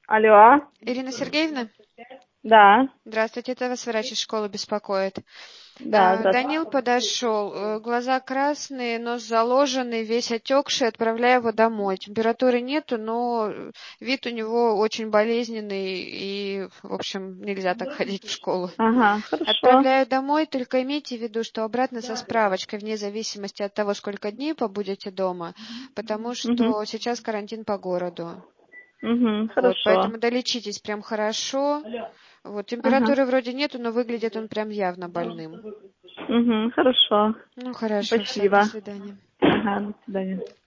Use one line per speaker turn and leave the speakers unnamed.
Алло,
Ирина Сергеевна?
да,
Здравствуйте, это вас врач из школы беспокоит.
да,
Данил
здравствуйте.
подошел, глаза красные, нос заложенный, весь отекший, отправляю его домой. Температуры нету, но вид у него очень болезненный и, в общем, нельзя так ходить в школу.
Ага, хорошо.
Отправляю домой, только имейте в виду, что обратно со справочкой, вне зависимости от того, сколько дней побудете дома, потому
Угу,
что сейчас карантин по городу.
угу,
Вот,
хорошо.
поэтому долечитесь прям хорошо. Вот,
Ага,
температуры вроде нету, но выглядит он прям явно больным.
угу, хорошо.
Ну, хорошо, все, до
Спасибо.
свидания.
Ага, до свидания.